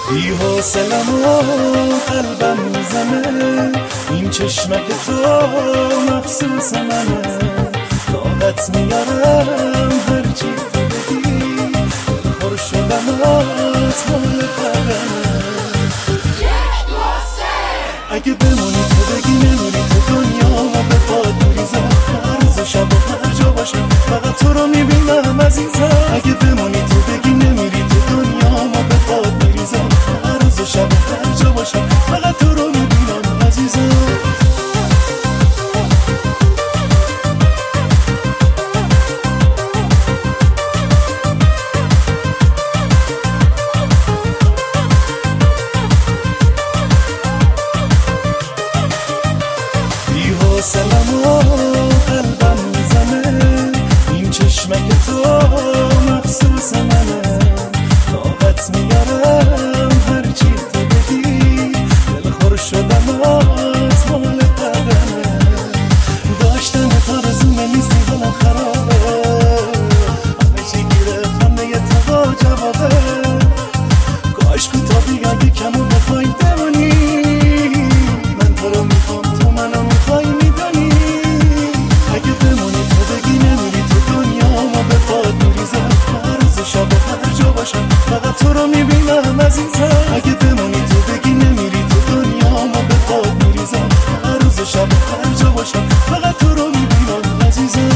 بی حوصلم و قلبم میزنه، این چشمک تو مخصوص منه. طاقت میارم هرچی تو بگی، دلخور شدم از حال قدمه. اگه بمونی تو بگی نمیری تو دنیا و به پاد میریزم، هر روز و شب و هر جا باشم فقط تو رو میبینم عزیزم. اگه بمونی تو بگی نمیری تو دنیا و به پاد میریزم، هر روز و شب و هر جا باشم فقط تو رو میبینم عزیزم. حوصلم و قلبم میزنه، این چشمک تو مخصوص منه. طاقت میارم هرچی تو بگی، دلخور شدم از حال قدمه. داشتن تا رزومه نیستی حالم خرابه، همه چی گیره خنده تو جوابه. کاش کوتاه بیای یکم و بخوای بمونی، من تو رو میخوام تو منو میخوای میدونی. اگه بمونی تو بگی نمیری تو دنیا و به پاد میریزم، هر روز و شب و هر جا باشم فقط تو رو میبینم عزیزم. اگه بمونی تو بگی نمیری تو دنیا و به پاد میریزم، هر روز و شب و هر جا باشم فقط تو رو میبینم عزیزم.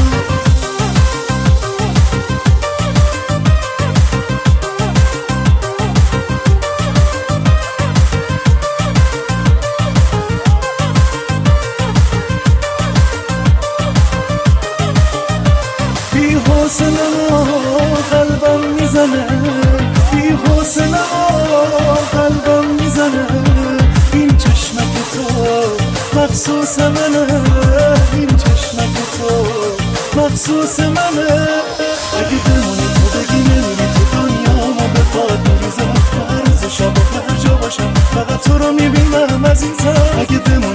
بی حوصلم قلبم میزنه، بی حوصلم قلبم میزنه. این چشمک تو مخصوص منه، این چشمک تو مخصوص منه. اگه بمونی تو بگی نمیری تو دنیا و به پاد میریزم، هر روز و شب و هر جا باشم فقط تو رو میبینم عزیزم. اگه بمونی